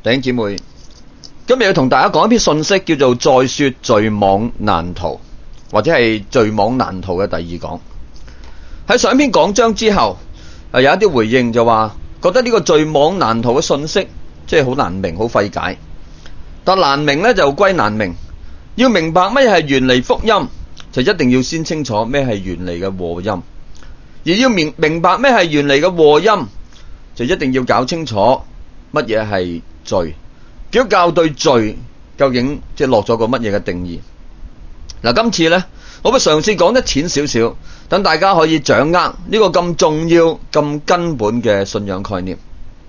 弟兄姊妹，今日要同大家講一篇信息，叫做再說罪網難逃，或者係罪網難逃嘅第二講。喺上一篇講章之後，有一啲回應就話，覺得呢個罪網難逃嘅信息即係好難明，好費解。但難明呢就歸難明，要明白乜嘢係原嚟福音，就一定要先清楚咩係原嚟嘅禍音。而要明白咩係原嚟嘅禍音，就一定要搞清楚乜嘢係罪。基督教對罪究竟即係落咗個乜嘢嘅定義？嗱，今次呢，我會嘗試講得淺少少，等大家可以掌握呢個咁重要、咁根本嘅信仰概念。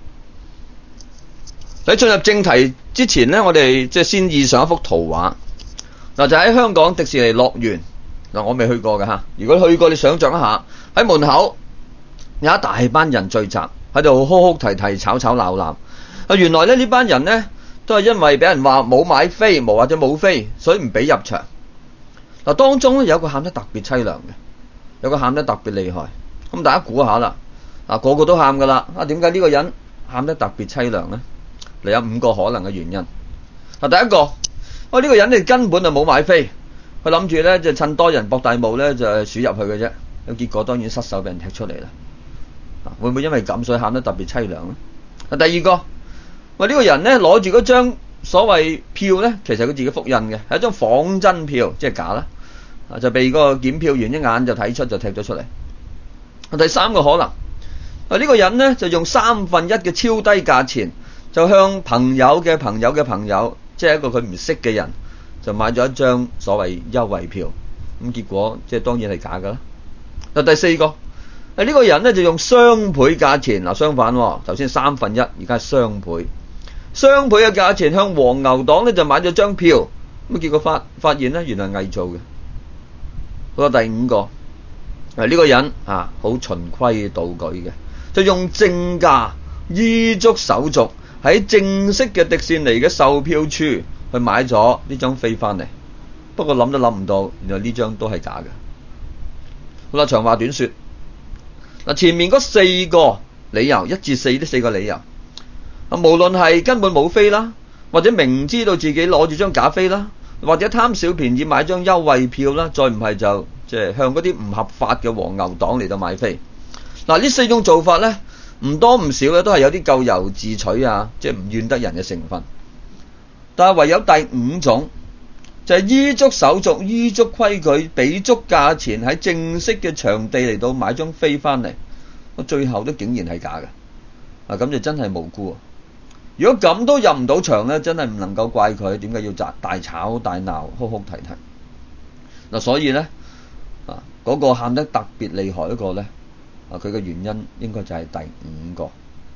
喺進入正題之前呢，我哋即係先意上一幅圖畫。嗱，就喺香港迪士尼樂園。嗱，我未去過嘅吓，如果去過，你想象一下，喺門口有一大班人聚集喺度哭哭啼啼、吵吵鬧鬧。原來呢班人呢，都係因為俾人話冇買飛，或者冇飛，所以唔俾入場。嗱，當中有一個喊得特別淒涼嘅，有個喊得特別厲害。咁大家估下啦，個個都喊噶啦。點解呢個人喊得特別淒涼呢？有5個可能嘅原因。第一個，呢個人你根本就冇買飛，佢諗住呢就趁多人博大霧呢就鼠入去嘅啫。結果當然失手俾人踢出嚟啦。會唔會因為咁所以喊得特別淒涼呢？第二個，呢個人呢攞住嗰張所謂票呢，其實佢自己複印嘅，係一張仿真票，即係假啦。就被個檢票員一眼就睇出，就踢咗出嚟。第三個可能，呢個人呢就用1/3嘅超低價錢，就向朋友嘅朋友嘅朋友，即係一個佢唔識嘅人，就買咗一張所謂優惠票。咁結果即係當然係假噶啦。第四個，呢個人呢就用雙倍價錢，相反，頭先1/3，而家係雙倍嘅價錢向黃牛黨呢就買咗張票。咁結果發現呢原來係偽造嘅。好，第五個，呢個人好循規蹈矩嘅，就用正價依足手續喺正式嘅迪士尼嘅售票處去買咗呢張飛翻嚟。不過諗都諗唔到，原來呢張都係假嘅。好啦，長話短說，前面嗰4個理由，1至4呢4個理由，無論係根本冇飛啦，或者明知道自己攞住張假飛啦，或者貪小便宜買張優惠票啦，再唔係就即係向嗰啲唔合法嘅黃牛黨嚟到買飛。呢4種做法呢，唔多唔少咧都係有啲咎由自取啊，即係唔怨得人嘅成分。但係唯有第5種，就係依足手續、依足規矩、俾足價錢喺正式嘅場地嚟到買張飛翻嚟，最後都竟然係假嘅。咁就真係無辜。如果咁都入唔到場呢，真係唔能夠怪佢點解要大吵大鬧、哭哭啼啼。所以呢，嗰個喊得特別厲害嗰個呢，佢嘅原因應該就係第五個。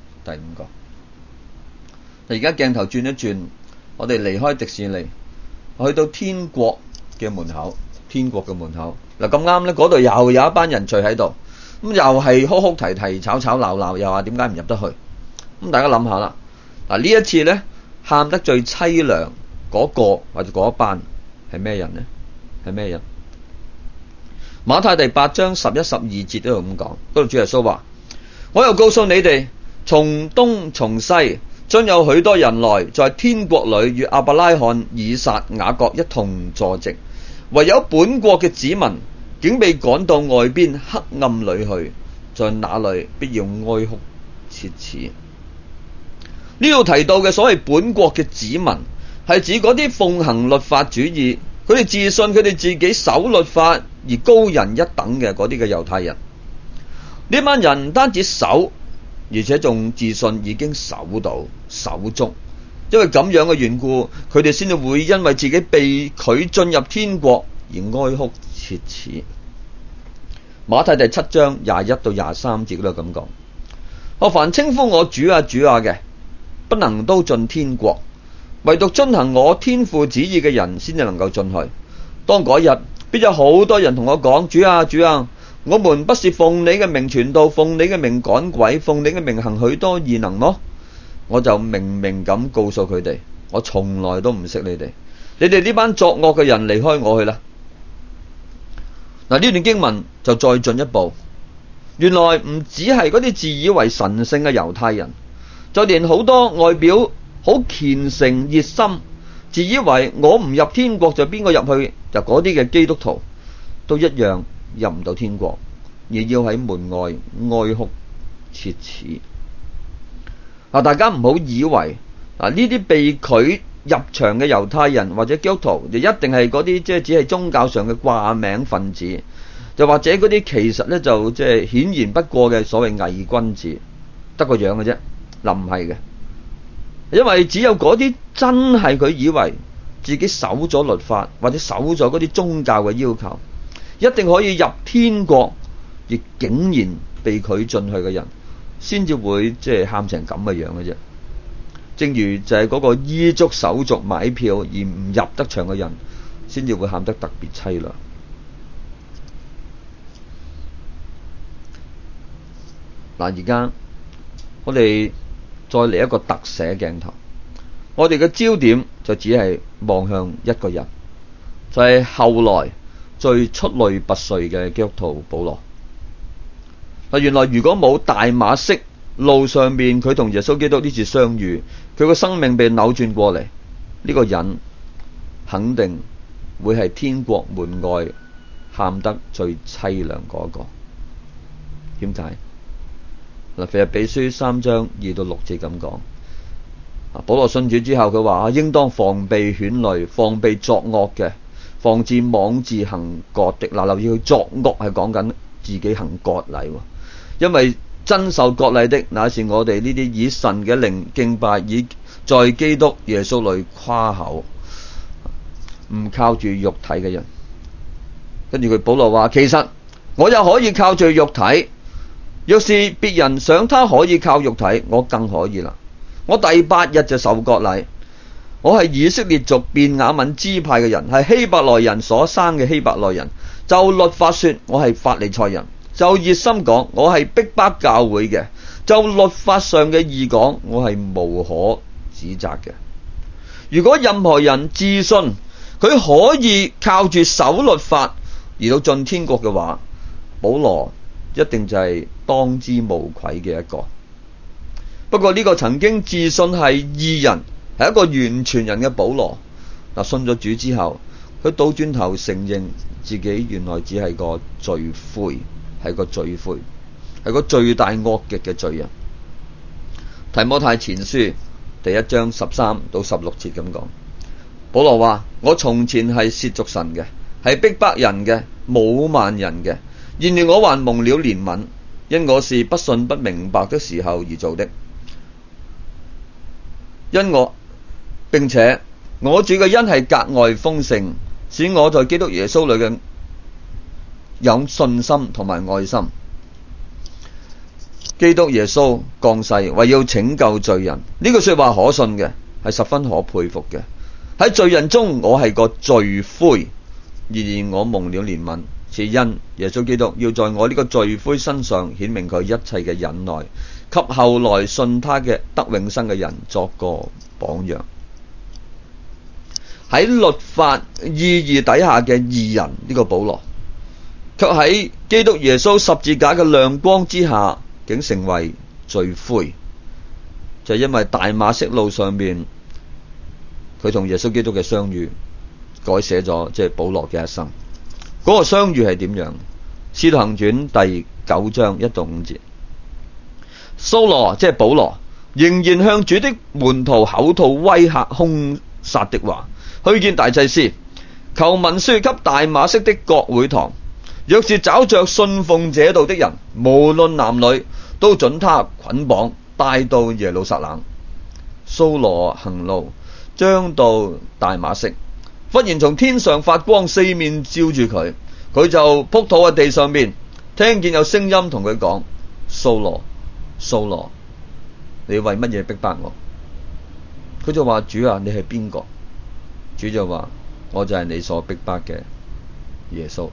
而家鏡頭轉一轉，我哋離開迪士尼，去到天國嘅門口。咁啱呢，嗰度又有一班人聚喺度，咁又係哭哭啼啼、吵吵鬧鬧，又話點解唔入得去？咁大家諗下啦。呢一次呢，喊得最淒涼嗰個或者嗰一班係咩人呢？馬太第8章11、12節都有咁講。嗰度主耶穌話：我又告訴你哋，從東從西將有許多人來，在天國裏與亞伯拉罕、以撒、雅各一同坐席，唯有本國嘅子民竟被趕到外邊黑暗裏去，在那裏必要哀哭切齒。呢度提到嘅所謂本國嘅子民，係指嗰啲奉行律法主義，佢哋自信佢哋自己守律法而高人一等嘅嗰啲嘅猶太人。呢班人唔單止守，而且仲自信已經守足，因為咁樣嘅緣故，佢哋先至會因為自己被拒進入天國而哀哭切齒。馬太第7章21到23節都咁講：我凡稱呼我主啊主啊嘅，不能都進天國，唯獨遵行我天父旨意嘅人先至能夠進去。當嗰日，必有好多人同我講：主啊主啊，我們不是奉你嘅名傳道，奉你嘅名趕鬼，奉你嘅名行許多異能麼？我就明明咁告訴佢哋，我從來都唔識你哋，你哋呢班作惡嘅人，離開我去啦。呢段經文就再進一步，原來唔只係嗰啲自以為神聖嘅猶太人，就連好多外表好虔誠熱心，自以為我唔入天國就邊個入去，就嗰啲嘅基督徒都一樣入唔到天國，而要喺門外哀哭切齒。大家唔好以為呢啲被拒入場嘅猶太人或者基督徒就一定係嗰啲即係只係宗教上嘅掛名分子，就或者嗰啲其實呢就即係顯然不過嘅所謂偽君子，得個樣嘅啫。唔係嘅，因為只有嗰啲真係佢以為自己守咗律法或者守咗嗰啲宗教嘅要求，一定可以入天國，而竟然被拒進去嘅人，先至會即係喊成咁嘅樣嘅啫。正如就係嗰個依足手續買票而唔入得場嘅人，先至會喊得特別淒涼。而家我哋再嚟一個特寫鏡頭，我哋嘅焦點就只係望向一個人，就係後來最出類拔萃嘅基督徒保羅。原來如果冇大馬色路上面佢同耶穌基督呢次相遇，佢個生命被扭轉過嚟，呢個人肯定會係天國門外喊得最淒涼嗰個。點解？腓立比書3章2到6節咁講。保羅信主之後，佢話應當防備犬類，防備作惡嘅，防止妄自行割的。留意佢作惡係講緊自己行割禮，因為真受割禮的，乃是我哋呢啲以神嘅靈敬拜，以在基督耶穌裏誇口，唔靠住肉體嘅人。跟住佢保羅話，其實我又可以靠住肉體，若是別人想他可以靠肉體，我更可以啦。我第8日就受割禮，我係以色列族便雅憫支派嘅人，係希伯來人所生嘅希伯來人。就律法說，我係法利賽人；就熱心講，我係逼迫教會嘅；就律法上嘅義講，我係無可指責嘅。如果任何人自信佢可以靠住守律法而到進天國嘅話，保羅一定就係當之無愧嘅一個。不過呢個曾經自信係義人，係一個完全人嘅保羅，信咗主之後，佢倒轉頭承認自己原來只係個罪魁，係個罪魁，係個罪大惡極嘅罪人。提摩太前書第1章13到16節咁講，保羅話：我從前係褻瀆神嘅，係逼迫人嘅，侮慢人嘅，然而我還蒙了憐憫，因我是不信不明白的時候而做的。並且我主嘅恩係格外豐盛，使我在基督耶穌裏嘅有信心同埋愛心。基督耶穌降世為要拯救罪人，呢句說話可信嘅，係十分可佩服嘅。喺罪人中我係個罪魁，然而我蒙了憐憫，是因耶穌基督要在我呢個罪魁身上顯明佢一切嘅忍耐，給後來信他嘅得永生嘅人作個榜樣。喺律法意義底下嘅義人，呢個保羅卻喺基督耶穌十字架嘅亮光之下，竟成為罪魁，就係因為大馬色路上面佢同耶穌基督嘅相遇，改寫咗即係保羅嘅一生。嗰個相遇係點樣？使徒行傳第9章1到5節，掃羅即係保羅，仍然向主的門徒口吐威嚇兇殺的話，去見大祭司，求文書給大馬色的各會堂，若是找着信奉這道的人，無論男女，都准他捆綁帶到耶路撒冷。掃羅行路將到大馬色，忽然從天上發光，四面照住佢，佢就仆倒喺地上面，聽見有聲音同佢講：掃羅，掃羅，你為乜嘢逼迫我？佢就話：主啊，你係邊個？主就話：我就係你所逼迫嘅耶穌。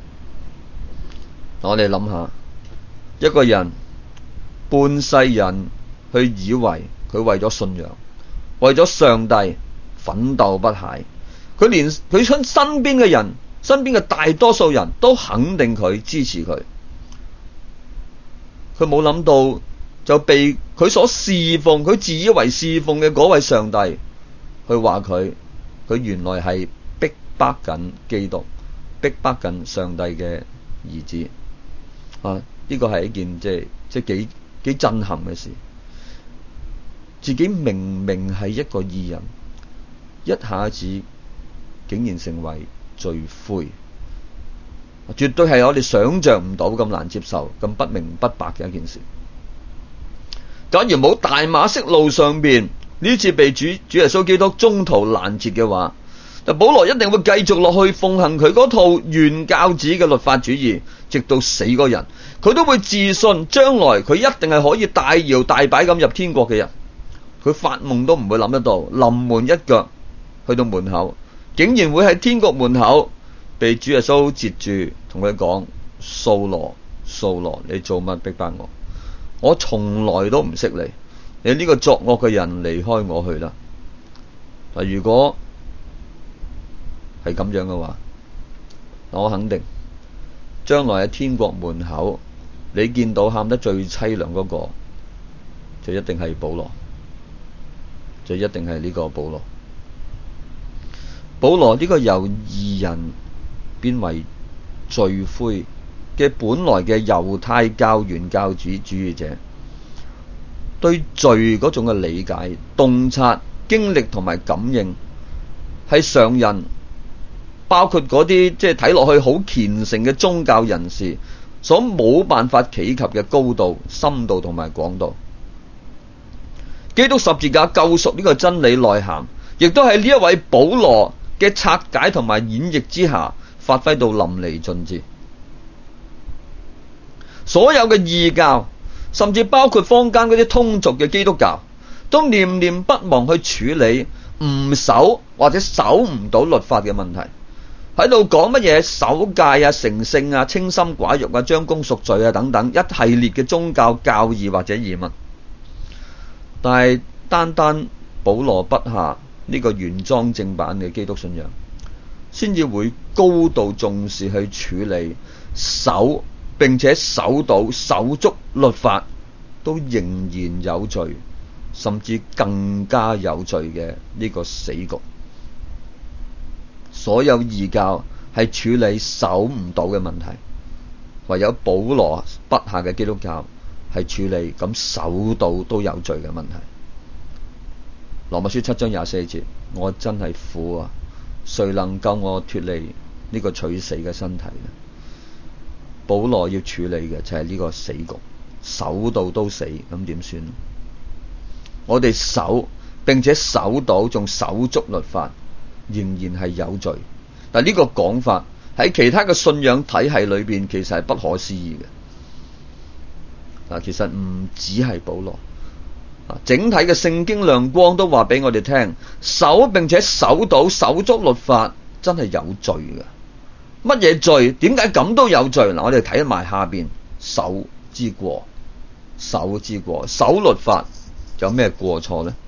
我哋諗下，一個人半世人去以為佢為咗信仰，為咗上帝奮鬥不懈，佢連佢身邊嘅人，身邊嘅大多數人都肯定佢，支持佢。佢冇諗到就被佢所侍奉，佢自以為侍奉嘅嗰位上帝，去話佢原來係逼迫緊基督，逼迫緊上帝嘅兒子啊！呢個係一件即係幾震撼嘅事。自己明明係一個義人，一下子竟然成為罪魁，絕對係我哋想象唔到，咁難接受，咁不明不白嘅一件事。假如冇大馬色路上邊呢次被主耶穌基督中途攔截嘅話，就保羅一定會繼續落去奉行佢嗰套原教旨嘅律法主義，直到死嗰日，佢都會自信將來佢一定係可以大搖大擺咁入天國嘅人。佢發夢都唔會諗得到，臨門一腳去到門口，竟然會喺天國門口被主耶穌截住，同佢講：掃羅，掃羅，你做乜逼迫我？我從來都唔識你，你呢個作惡嘅人，離開我去啦！嗱，如果係咁樣嘅話，我肯定將來喺天國門口，你見到喊得最淒涼嗰個，就一定係保羅，就一定係呢個保羅。保羅呢個由義人變為罪魁嘅本來嘅猶太教原教旨主義者，對罪嗰種嘅理解、洞察、經歷同埋感應，係常人，包括嗰啲即係睇落去好虔誠嘅宗教人士所冇辦法企及嘅高度、深度同埋廣度。基督十字架救贖呢個真理內涵，亦都喺呢一位保羅嘅拆解同埋演繹之下，發揮到淋漓盡致。所有嘅異教，甚至包括坊間嗰啲通俗嘅基督教，都念念不忘去處理唔守或者守唔到律法嘅問題，喺度講乜嘢守戒啊、成聖啊、清心寡欲啊、將功贖罪啊等等一系列嘅宗教教義或者疑問。但係單單保羅筆下呢個原裝正版嘅基督信仰，先至會高度重視去處理守並且守到守足律法都仍然有罪，甚至更加有罪嘅呢個死局。所有異教係處理守唔到嘅問題，唯有保羅筆下嘅基督教係處理咁守到都有罪嘅問題。羅馬書7章24節，我真係苦啊！誰能救我脫離呢個取死嘅身體呢？保羅要處理嘅就係呢個死局，守到都死，咁點算？我哋守並且守到仲守足律法，仍然係有罪。但呢個講法喺其他嘅信仰體系裏邊，其實係不可思議嘅。其實唔止係保羅，整體嘅聖經亮光都話俾我哋聽，守並且守到守足律法真係有罪嘅。乜嘢罪？點解咁都有罪？我哋睇埋下邊，守之過，守之過，守律法有咩過錯呢？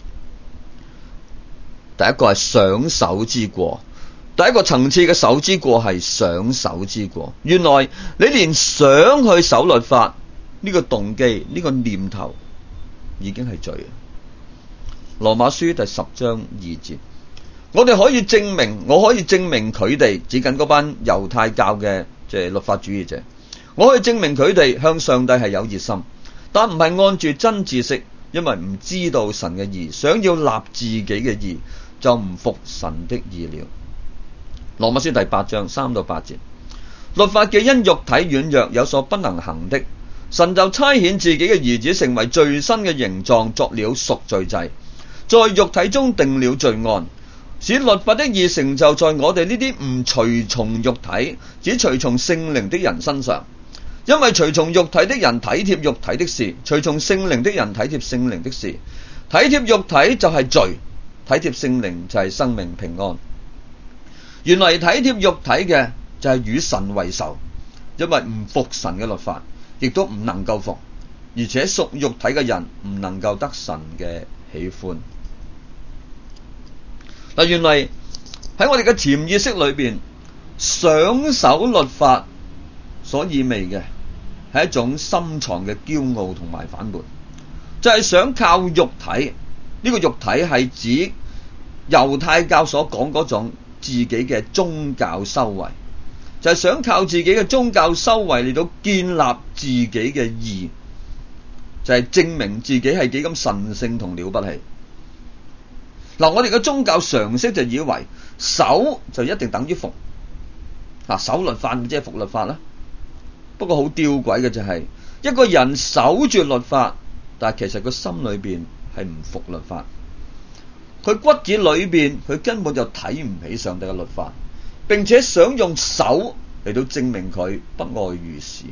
第一個係想守之過，第一個層次嘅守之過係想守之過。原來你連想去守律法呢個動機、呢個念頭已經係罪。羅馬書第10章2節，我可以證明佢哋指緊嗰班猶太教嘅即係律法主義者，我可以證明佢哋向上帝係有熱心，但唔係按住真知識，因為唔知道神嘅義，想要立自己嘅義，就唔服神的義了。羅馬書第8章3到8節，律法既因肉體軟弱有所不能行的，神就差遣自己嘅兒子成為罪身嘅形狀，作了贖罪祭，在肉體中定了罪案，使律法的義成就在我哋呢啲唔隨從肉體，只隨從聖靈的人身上。因為隨從肉體的人體貼肉體的事，隨從聖靈的人體貼聖靈的事。體貼肉體就係罪，體貼聖靈就係生命平安。原來體貼肉體嘅就係與神為仇，因為唔服神嘅律法，亦都唔能夠服，而且屬肉體嘅人唔能夠得神嘅喜歡。嗱，原來喺我哋嘅潛意識裏邊，想守律法所意味嘅係一種深藏嘅驕傲同埋反叛，就係想靠肉體。呢個肉體係指猶太教所講嗰種自己嘅宗教修為，就係想靠自己嘅宗教修為嚟到建立自己嘅義，就係證明自己係幾咁神聖同了不起。嗱，我哋嘅宗教常識就以為守就一定等於服，守律法即係服律法啦。不過好吊詭嘅就係，一個人守住律法，但係其實佢心裏邊係唔服律法，佢骨子裏邊佢根本就睇唔起上帝嘅律法，並且想用守嚟到證明佢不外如是。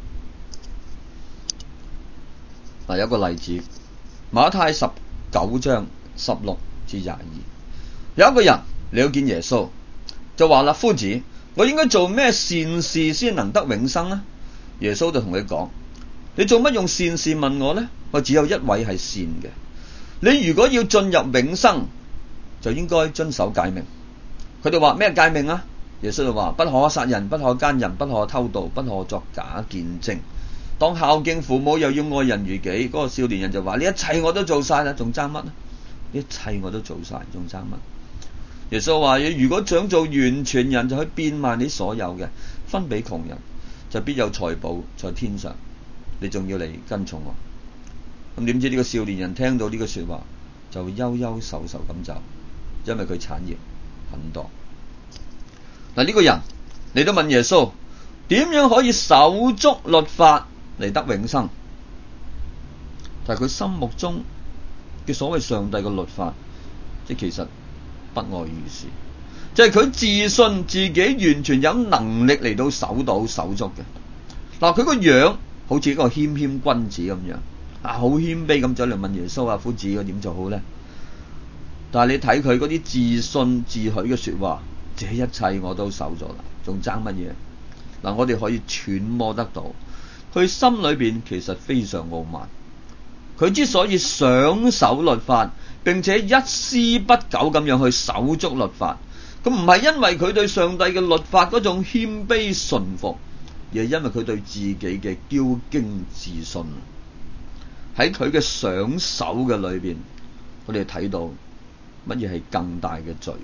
有一個例子，馬太19章16至22，有一個人嚟到見耶穌，就話啦：夫子，我應該做咩善事先能得永生呢？耶穌就同佢講：你做乜用善事問我呢？我只有一位係善嘅。你如果要進入永生，就應該遵守誡命。佢哋話咩誡命啊？耶穌就話：不可殺人，不可姦淫，不可偷盜，不可作假見證，當孝敬父母，又要愛人如己。嗰個少年人就話：呢一切我都做晒啦，仲爭乜啊？呢一切我都做晒，仲爭乜？耶穌話：如果想做完全人，就去變賣你所有嘅，分俾窮人，就必有財寶在天上。你仲要嚟跟從我。咁點知呢個少年人聽到呢個說話，就憂憂愁愁咁走，因為佢產業很多。呢個人嚟到問耶穌：點樣可以守足律法嚟得永生？但係佢心目中嘅所謂上帝嘅律法，即其實不外如是，就係佢自信自己完全有能力嚟到守足嘅。佢個樣好似一個謙謙君子咁樣，好謙卑咁走嚟問耶穌：夫子，我點做好呢？但係你睇佢嗰啲自信自許嘅說話，這一切我都守咗啦，仲爭乜嘢？我哋可以揣摩得到，佢心裏邊其實非常傲慢。佢之所以想守律法，並且一絲不苟咁樣去守足律法，咁唔係因為佢對上帝嘅律法嗰種謙卑順服，而係因為佢對自己嘅驕矜自信。喺佢嘅想守嘅裏邊，我哋睇到乜嘢係更大嘅罪。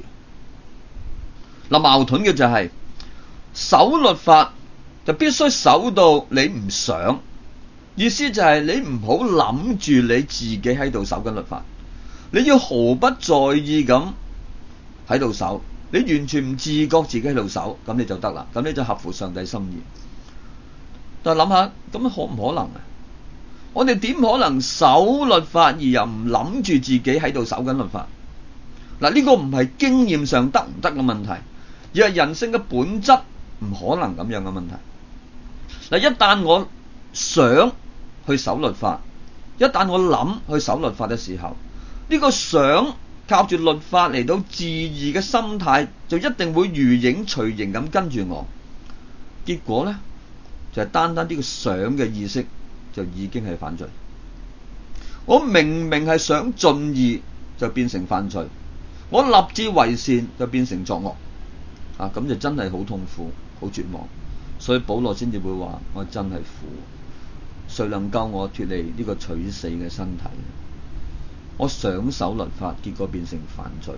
矛盾嘅就係，守律法就必須守到你唔想，意思就係你唔好諗住你自己喺度守緊律法，你要毫不在意咁喺度守，你完全唔自覺自己喺度守，咁你就得啦，咁你就合乎上帝心意。但係諗下，咁可唔可能啊？我哋點可能守律法而又唔諗住自己喺度守緊律法？呢個唔係經驗上得唔得嘅問題，而係人性嘅本質唔可能咁樣嘅問題。一旦我想去守律法，一旦我諗去守律法嘅時候，呢個想靠住律法嚟到自義嘅心態，就一定會如影隨形咁跟住我。結果呢，就係單單呢個想嘅意識就已經係犯罪。我明明係想盡義，就變成犯罪；我立志為善，就變成作惡。咁就真係好痛苦，好絕望。所以保羅先至會話：我真係苦，誰能救我脫離呢個取死嘅身體？我想守律法，結果變成犯罪。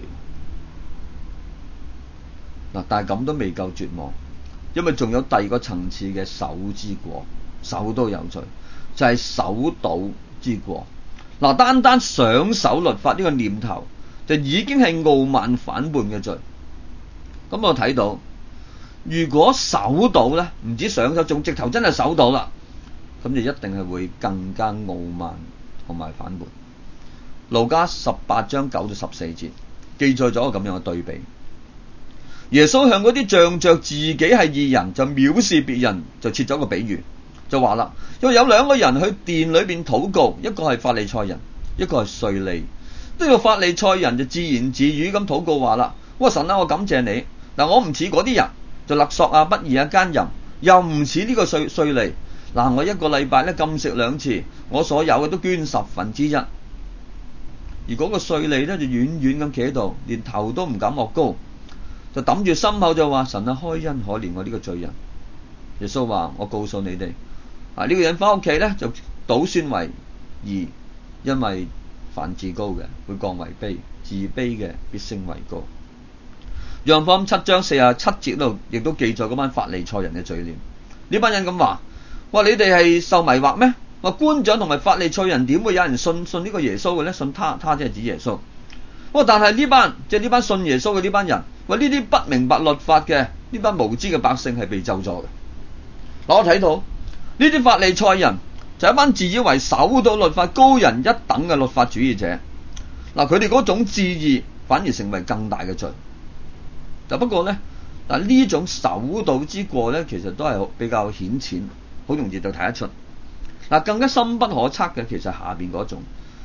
但係咁都未夠絕望，因為仲有第二個層次嘅守之過，守都有罪，就係守賭之過。單單想守律法呢個念頭，就已經係傲慢反叛嘅罪。咁我睇到，如果守到呢，唔止上手，仲直頭真係守到啦，咁就一定係會更加傲慢同埋反叛。路加18章9到14節記載咗個咁樣嘅對比。耶穌向嗰啲仗着自己係義人就藐視別人，就設咗個比喻，就話啦：因為有兩個人去殿裏邊禱告，一個係法利賽人，一個係稅吏。呢個法利賽人就自言自語咁禱告話啦：神啊，我感謝你，我唔似嗰啲人就勒索不義姦淫，又唔似呢個稅吏。我一個禮拜咧禁食2次，我所有嘅都捐1/10。而嗰個稅吏咧就遠遠咁企喺度，連頭都唔敢臥高，就揼住心口就話：神啊，開恩可憐我呢個罪人。耶穌話：我告訴你哋， 呢個人翻屋企咧就倒算為義，因為凡自高嘅會降為卑，自卑嘅必升為高。約翰福音7章47節度亦都記載嗰班法利賽人嘅嘴臉。呢班人咁話：你哋係受迷惑咩？話官長同埋法利賽人點會有人信呢個耶穌嘅咧？信他即係指耶穌。但係呢班信耶穌嘅呢班人，呢啲不明白律法嘅呢班無知嘅百姓係被咒詛嘅。我睇到呢啲法利賽人就係一班自以為守到律法高人一等嘅律法主義者。佢哋嗰種志意反而成為更大嘅罪。不過咧，呢種守道之過咧，其實都係比較顯淺，好容易就睇得出。更加深不可測嘅，其實下面嗰種。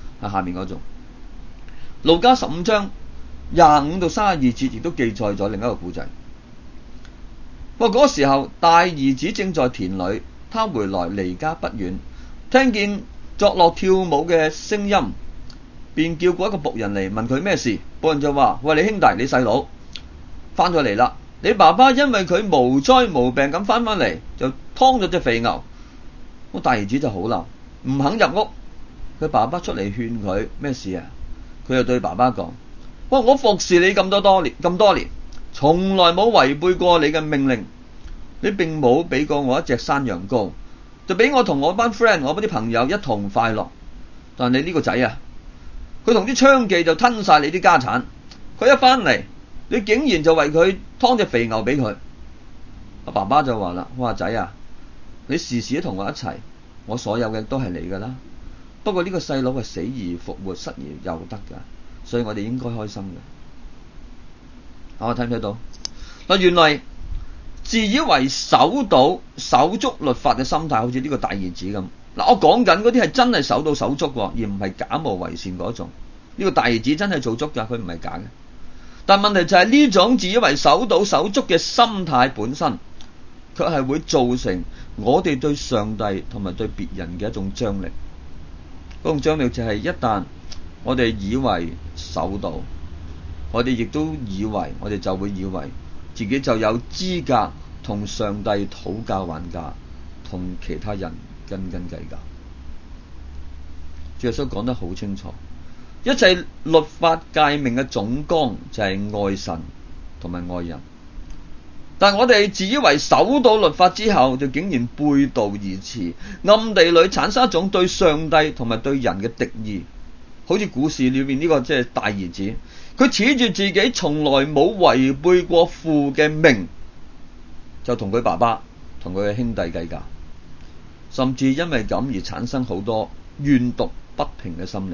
路加15章25到32節亦都記載咗另一個故仔。嗰時候，大兒子正在田裏，他回來離家不遠，聽見作樂跳舞嘅聲音，便叫過一個僕人嚟問佢咩事。僕人就話：喂，你兄弟，你細佬翻咗嚟啦，你爸爸因為佢無災無病咁翻嚟，就劏咗隻肥牛。大兒子就好嬲，唔肯入屋。佢爸爸出嚟勸佢咩事啊？佢就對爸爸講：我服侍你咁多年，從來冇違背過你嘅命令。你並冇俾過我一隻山羊羔，就俾我同我班 friend、我啲朋友一同快樂。但你呢個仔啊，佢同啲娼妓就吞晒你啲家產。佢一翻嚟，你竟然就為佢劏隻肥牛俾佢。爸爸就話啦：仔啊，你時時都同我一齊，我所有嘅都係你噶啦。不過呢個細佬係死而復活，失而又得噶，所以我哋應該開心嘅。我睇唔睇到？原來自以為守足律法嘅心態，好似呢個大兒子咁。我講緊嗰啲係真係守到手足，而唔係假冒為善嗰種。呢個大兒子真係做足噶，佢唔係假嘅。但問題就係呢種自以為守到手足嘅心態本身，卻係會造成我哋對上帝同埋對別人嘅一種張力。嗰種張力就係一旦我哋以為守到，我哋亦都以為我哋就會以為自己就有資格同上帝討價還價，同其他人斤斤計較。主耶穌講得好清楚，一切律法誡命嘅總綱就係愛神同埋愛人。但我哋自以為守到律法之後，就竟然背道而馳，暗地裏產生一種對上帝同埋對人嘅敵意。好似故事裏面呢個大兒子，佢恃住自己從來冇違背過父嘅命，就同佢爸爸同佢嘅兄弟計較，甚至因為咁而產生好多怨毒不平嘅心理。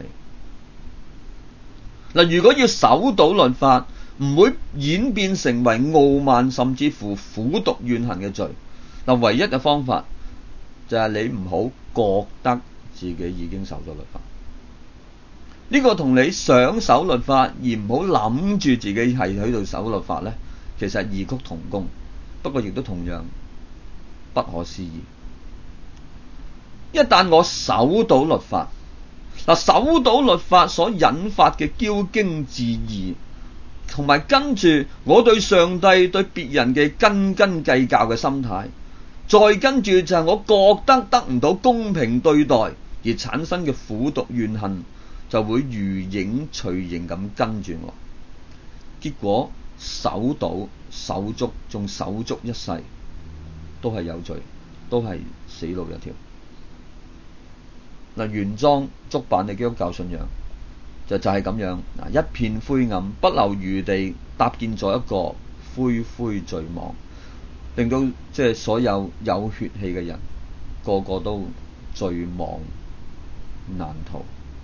如果要守到律法，唔會演變成為傲慢甚至乎苦毒怨恨嘅罪。唯一嘅方法就係你唔好覺得自己已經守咗律法。呢個同你想守律法而唔好諗住自己係喺度守律法呢，其實係異曲同工，不過亦都同樣不可思議。一旦我守到律法，守到律法所引發嘅驕矜自義，同埋跟住我對上帝對別人嘅斤斤計較嘅心態，再跟住就係我覺得得唔到公平對待而產生嘅苦毒怨恨，就會如影隨形咁跟住我。結果守到手足仲手足一世，都係有罪，都係死路一條。原裝足版嘅基督教信仰就係咁樣，一片灰暗，不留餘地搭建咗一個灰灰罪網，令到所有有血氣嘅人個個都罪網難逃。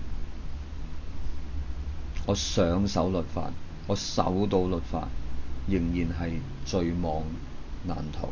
我想守律法，我守到律法，仍然係罪網難逃。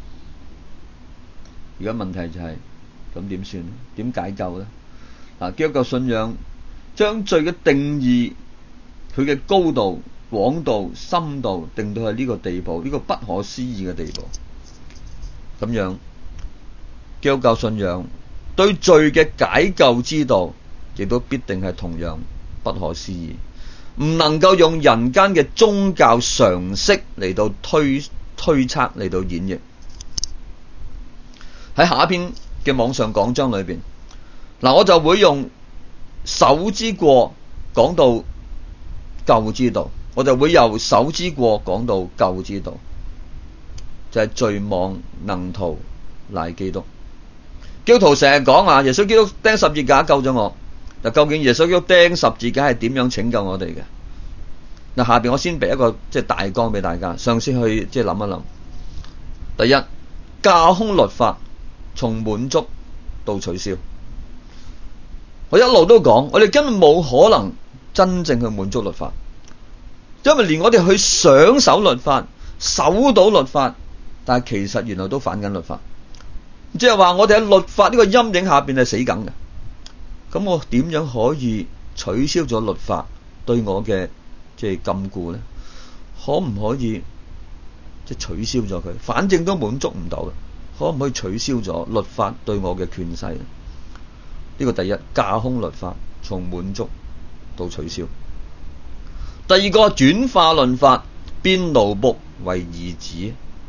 而家問題就係咁點算？點解救呢？基督教信仰將罪嘅定義，佢嘅高度、廣度、深度定到係呢個地步，呢個不可思議嘅地步。咁樣基督教信仰對罪嘅解救之道，亦都必定係同樣不可思議，唔能夠用人間嘅宗教常識嚟到推測嚟到演繹。喺下一篇嘅網上講章裏邊，我就會用手之過講到救之道，我就會由手之過講到救之道，就係罪妄能逃賴基督。基督徒成日講耶穌基督釘十字架救咗我，究竟耶穌基督釘十字架係點樣拯救我哋嘅？下邊我先俾一個大綱俾大家，嘗試去諗一諗。第一，架空律法從滿足到取消。我一路都講，我哋根本冇可能真正去滿足律法，因為連我哋去想守律法、守到律法，但係其實原來都反緊律法。即係話我哋喺律法呢個陰影下邊係死梗嘅。咁我點樣可以取消咗律法對我嘅禁錮呢？可唔可以取消咗佢？反正都滿足唔到嘅，可唔可以取消咗律法對我嘅權勢呢？呢個第一，架空律法從滿足到取消。第二個，轉化律法，變奴僕為兒子。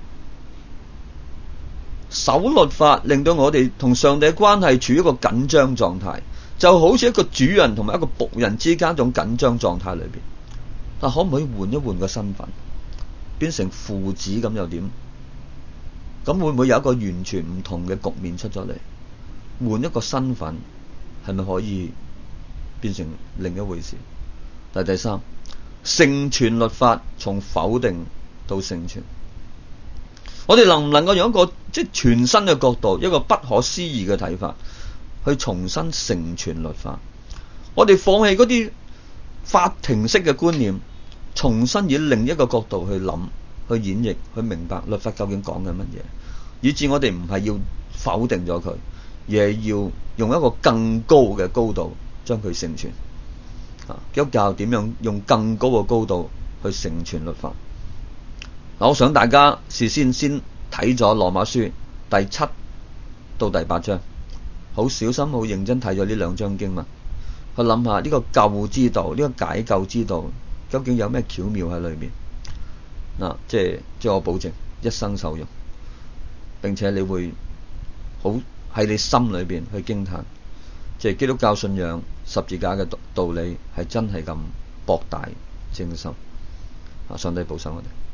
守律法令到我哋同上帝嘅關係處於一個緊張狀態，就好似一個主人同埋一個僕人之間一種緊張狀態裏邊。但可唔可以換一換個身份，變成父子咁又點？咁會唔會有一個完全唔同嘅局面出咗嚟？換一個身份係咪可以變成另一回事？第三，成全律法從否定到成全。我哋能唔能夠用一個全新嘅角度，一個不可思議嘅睇法，去重新成全律法？我哋放棄嗰啲法庭式嘅觀念，重新以另一個角度去諗、去演繹、去明白律法究竟講緊乜嘢，以致我哋唔係要否定咗佢，而係要用一個更高嘅高度將佢成全。基督教點樣用更高嘅高度去成全律法？我想大家事先睇咗羅馬書第7到第8章，好小心、好認真睇咗呢兩章經文，去諗下呢個救之道、呢個解救之道究竟有咩巧妙喺裏面。即係我保證一生受用，並且你會好喺你心裏邊去驚嘆，基督教信仰十字架嘅道理係真係咁博大精深。上帝保守我哋。